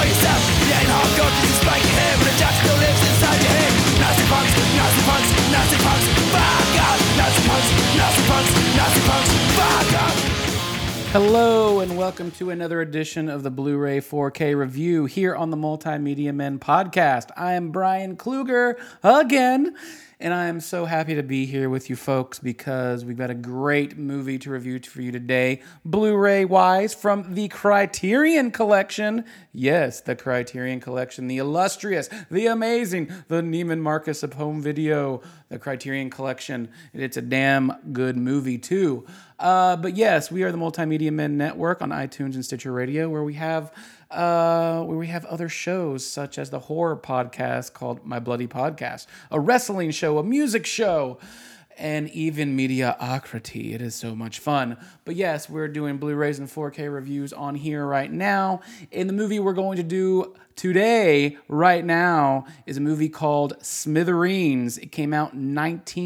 yourself. You ain't hardcore cause you spike your hair, but the job still lives inside your head. Nazi punks, Nazi punks, Nazi punks, fuck off. Nazi punks, Nazi punks, Nazi punks, fuck off. Hello and welcome to another edition of the Blu-ray 4K review here on the Multimedia Men podcast. I am Brian Kluger again, and I am so happy to be here with you folks because we've got a great movie to review for you today, Blu-ray-wise, from the Criterion Collection. Yes, the Criterion Collection, the illustrious, the amazing, the Neiman Marcus of home video, the Criterion Collection. It's a damn good movie too. But yes, we are the Multimedia Men Network on iTunes and Stitcher Radio, where we have other shows such as the horror podcast called My Bloody Podcast, a wrestling show, a music show, and even Mediocrity. It is so much fun. But yes, we're doing Blu-rays and 4K reviews on here right now. And the movie we're going to do today, right now, is a movie called Smithereens. It came out in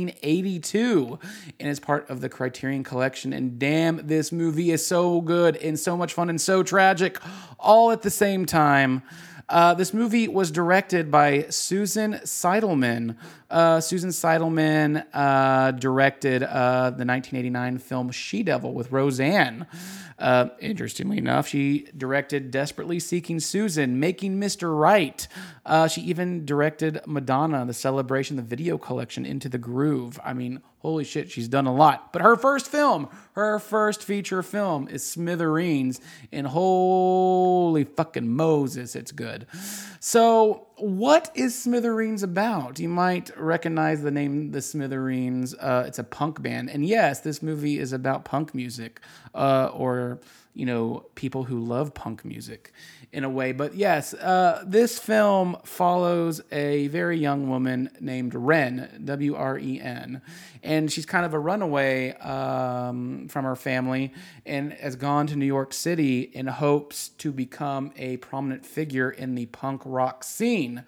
1982 and is part of the Criterion Collection. And damn, this movie is so good and so much fun and so tragic all at the same time. This movie was directed by Susan Seidelman. Susan Seidelman directed the 1989 film She-Devil with Roseanne. Interestingly enough, she directed Desperately Seeking Susan, Making Mr. Right. She even directed Madonna, The Celebration, the video collection, Into the Groove. I mean, holy shit, she's done a lot. But her first feature film is Smithereens, and holy fucking Moses, it's good. So, what is Smithereens about? You might recognize the name The Smithereens. It's a punk band. And yes, this movie is about punk music, or, you know, people who love punk music in a way. But yes, this film follows a very young woman named Wren, W-R-E-N. And she's kind of a runaway from her family and has gone to New York City in hopes to become a prominent figure in the punk rock scene.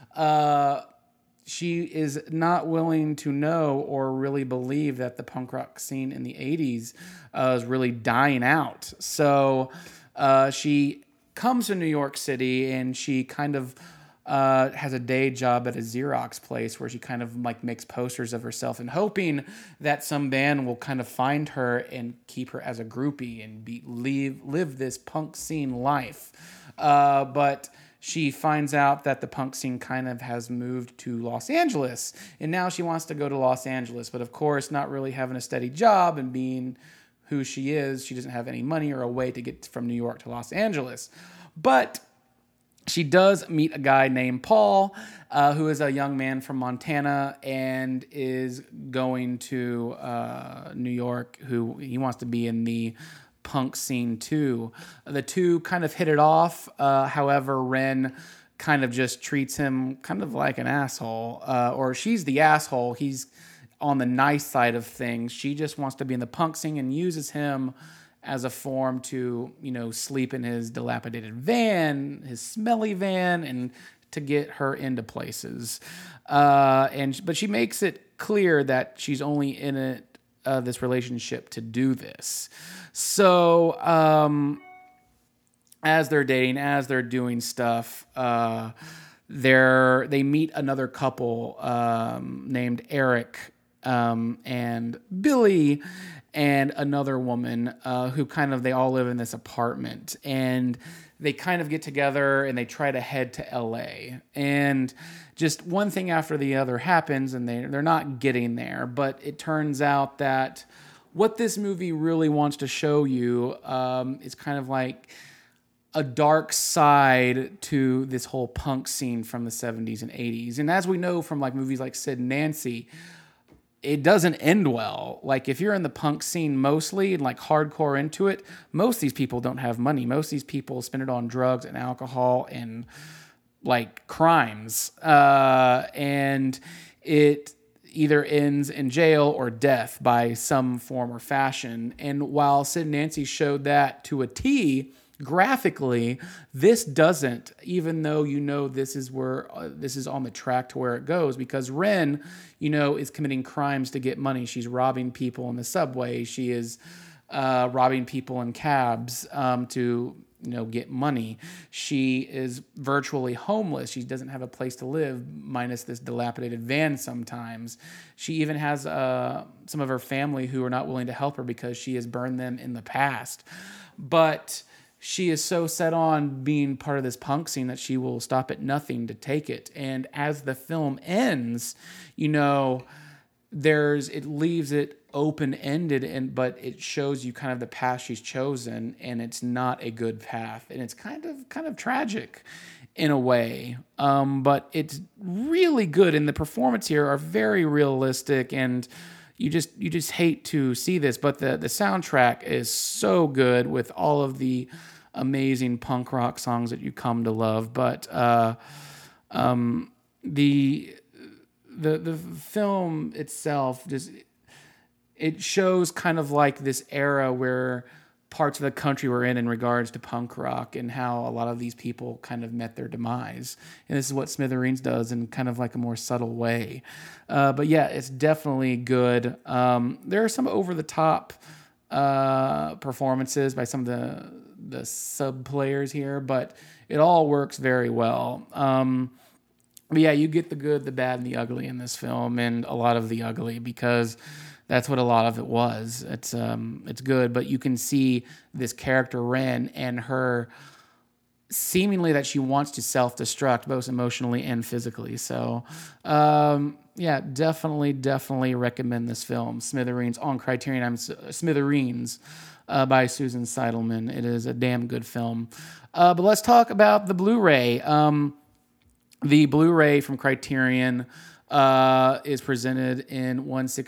She is not willing to know or really believe that the punk rock scene in the 80s is really dying out. So she comes to New York City and she kind of has a day job at a Xerox place where she kind of like makes posters of herself and hoping that some band will kind of find her and keep her as a groupie and live this punk scene life. But she finds out that the punk scene kind of has moved to Los Angeles, and now she wants to go to Los Angeles. But of course, not really having a steady job and being who she is, she doesn't have any money or a way to get from New York to Los Angeles. But she does meet a guy named Paul, who is a young man from Montana and is going to New York, who he wants to be in the punk scene too. The two kind of hit it off. However, Wren kind of just treats him kind of like an asshole, or she's the asshole. He's on the nice side of things. She just wants to be in the punk scene and uses him as a form to, you know, sleep in his dilapidated van, his smelly van, and to get her into places. But she makes it clear that she's only in it, this relationship to do this. So, as they're dating, as they're doing stuff, they meet another couple named Eric and Billy, and another woman who they all live in this apartment, and they kind of get together and they try to head to LA, and just one thing after the other happens, and they're not getting there. But it turns out that what this movie really wants to show you is kind of like a dark side to this whole punk scene from the 70s and 80s. And as we know from like movies like Sid and Nancy, it doesn't end well. Like if you're in the punk scene mostly and like hardcore into it, most of these people don't have money. Most of these people spend it on drugs and alcohol and like crimes. And it either ends in jail or death by some form or fashion. And while Sid and Nancy showed that to a T, graphically, this doesn't, even though you know this is where this is on the track to where it goes, because Wren, you know, is committing crimes to get money. She's robbing people in the subway. She is robbing people in cabs to get money. She is virtually homeless. She doesn't have a place to live, minus this dilapidated van sometimes. She even has some of her family who are not willing to help her because she has burned them in the past. But she is so set on being part of this punk scene that she will stop at nothing to take it. And as the film ends, it leaves it open-ended, but it shows you kind of the path she's chosen, and it's not a good path, and it's kind of tragic in a way, but it's really good, and the performances here are very realistic, and you just hate to see this, but the soundtrack is so good with all of the amazing punk rock songs that you come to love. But the film itself it shows kind of like this era where parts of the country were in regards to punk rock, and how a lot of these people kind of met their demise. And this is what Smithereens does in kind of like a more subtle way. But yeah, it's definitely good. There are some over-the-top performances by some of the sub-players here, but it all works very well. But yeah, you get the good, the bad, and the ugly in this film, and a lot of the ugly, because that's what a lot of it was. It's good, but you can see this character Ren and her seemingly that she wants to self-destruct both emotionally and physically. So yeah, definitely recommend this film, Smithereens, on Criterion. Smithereens by Susan Seidelman. It is a damn good film. But let's talk about the Blu-ray. The Blu-ray from Criterion is presented in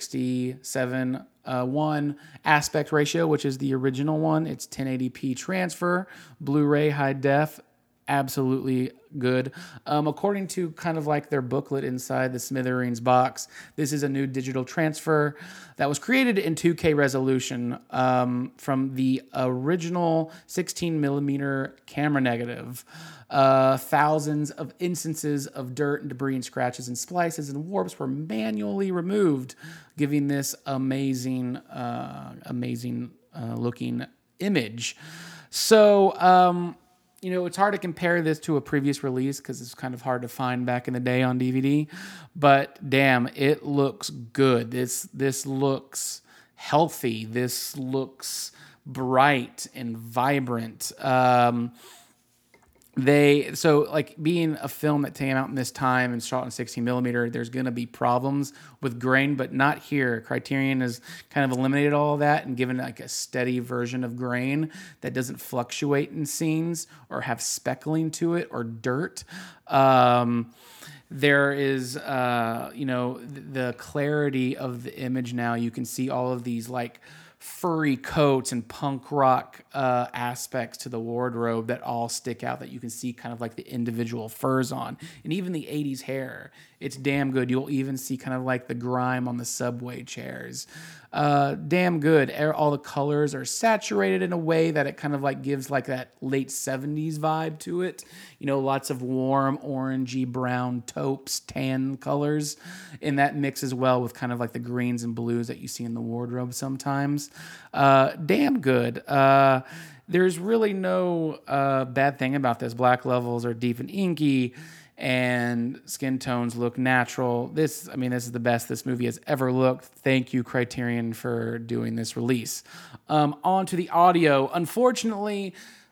1/67:1 aspect ratio, which is the original one. It's 1080p transfer, Blu-ray high def, absolutely good. According to kind of like their booklet inside the Smithereens box, this is a new digital transfer that was created in 2K resolution from the original 16mm camera negative. Thousands of instances of dirt and debris and scratches and splices and warps were manually removed, giving this amazing looking image. So, it's hard to compare this to a previous release because it's kind of hard to find back in the day on DVD. But damn, it looks good. This looks healthy. This looks bright and vibrant. Being a film that came out in this time and shot in 16mm, there's going to be problems with grain, but not here. Criterion has kind of eliminated all of that and given like a steady version of grain that doesn't fluctuate in scenes or have speckling to it or dirt. There is, the clarity of the image now. You can see all of these like furry coats and punk rock aspects to the wardrobe that all stick out, that you can see kind of like the individual furs on. And even the 80s hair, it's damn good. You'll even see kind of like the grime on the subway chairs. Damn good. All the colors are saturated in a way that it kind of like gives like that late 70s vibe to it. Lots of warm orangey brown taupes, tan colors, and that mixes well with kind of like the greens and blues that you see in the wardrobe sometimes. Damn good. There's really no bad thing about this. Black levels are deep and inky, and skin tones look natural. This is the best this movie has ever looked. Thank you, Criterion, for doing this release. On to the audio. Unfortunately,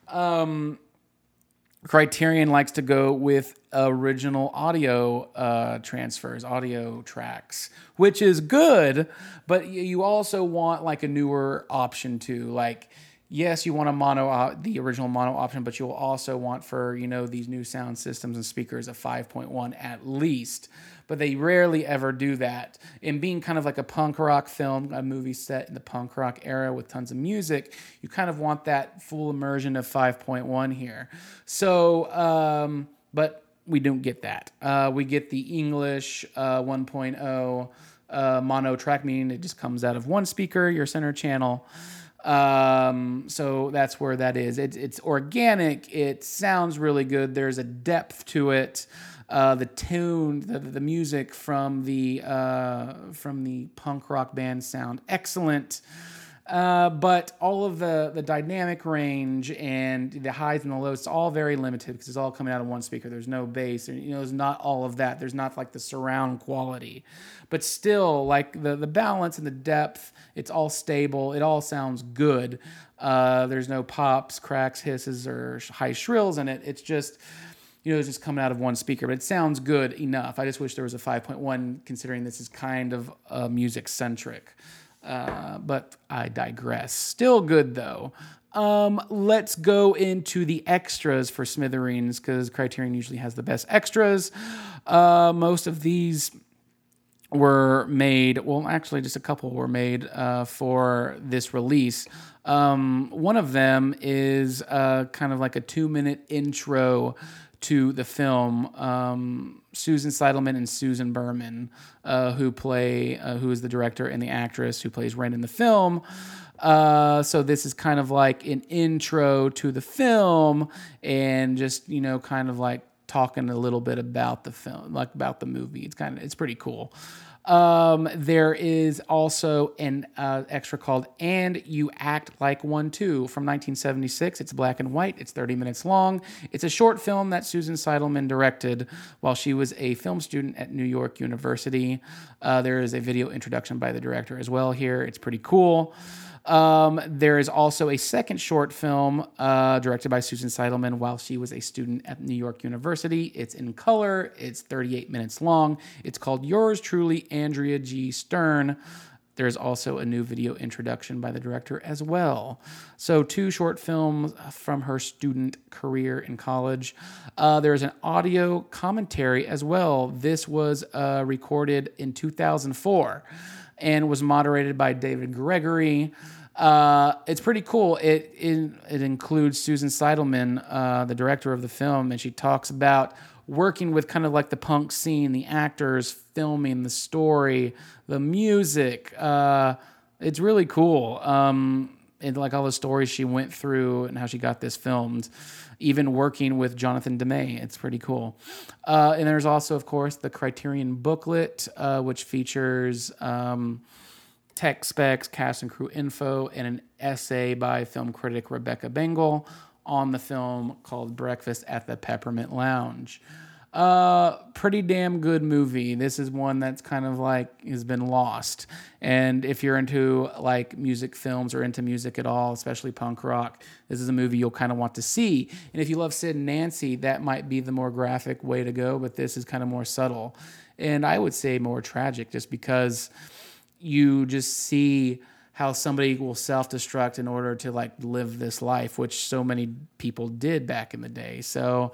Criterion likes to go with original audio transfers, audio tracks, which is good, but you also want like a newer option too. Like, yes, you want the original mono option, but you'll also want for, these new sound systems and speakers a 5.1 at least. But they rarely ever do that. And being kind of like a punk rock film, a movie set in the punk rock era with tons of music, you kind of want that full immersion of 5.1 here. So, but we don't get that. We get the English 1.0 mono track, meaning it just comes out of one speaker, your center channel. So that's where that is. It's organic. It sounds really good. There's a depth to it. The tune, the music from the punk rock band sound excellent. But all of the dynamic range and the highs and the lows, it's all very limited because it's all coming out of one speaker. There's no bass, there's not all of that. There's not like the surround quality, but still like the balance and the depth, it's all stable. It all sounds good. There's no pops, cracks, hisses, or high shrills in it. It's just, it's just coming out of one speaker, but it sounds good enough. I just wish there was a 5.1 considering this is kind of music centric. But I digress. Still good though. Let's go into the extras for Smithereens because Criterion usually has the best extras. Most of these were made, well, actually just a couple were made for this release. One of them is kind of like a 2-minute intro to the film. Susan Seidelman and Susan Berman, who is the director and the actress who plays Ren in the film. So this is kind of like an intro to the film and just, kind of like talking a little bit about the film, like about the movie. It's pretty cool. There is also an extra called And You Act Like One Too from 1976. It's black and white. It's 30 minutes long. It's a short film that Susan Seidelman directed while she was a film student at New York University. There is a video introduction by the director as well here. It's pretty cool. There is also a second short film directed by Susan Seidelman while she was a student at New York University. It's in color. It's 38 minutes long. It's called Yours Truly, Andrea G. Stern. There's also a new video introduction by the director as well. So 2 short films from her student career in college. There's an audio commentary as well. This was recorded in 2004. And was moderated by David Gregory. It's pretty cool. It includes Susan Seidelman, the director of the film, and she talks about working with kind of like the punk scene, the actors, filming, the story, the music. It's really cool. And like all the stories she went through and how she got this filmed, even working with Jonathan Demme. It's pretty cool. And there's also, of course, the Criterion booklet, which features tech specs, cast and crew info, and an essay by film critic Rebecca Bengal on the film called Breakfast at the Peppermint Lounge. Pretty damn good movie. This is one that's kind of like has been lost. And if you're into like music films or into music at all, especially punk rock, this is a movie you'll kind of want to see. And if you love Sid and Nancy, that might be the more graphic way to go, but this is kind of more subtle. And I would say more tragic just because you just see how somebody will self-destruct in order to like live this life, which so many people did back in the day. So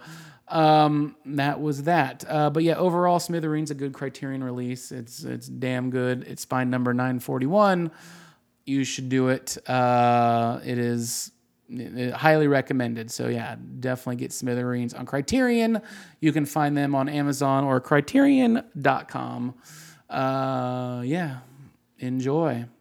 that was that. But yeah, overall, Smithereens a good Criterion release. It's damn good. It's spine number 941. You should do it. It is highly recommended. So yeah, definitely get Smithereens on Criterion. You can find them on Amazon or Criterion.com. Yeah, enjoy.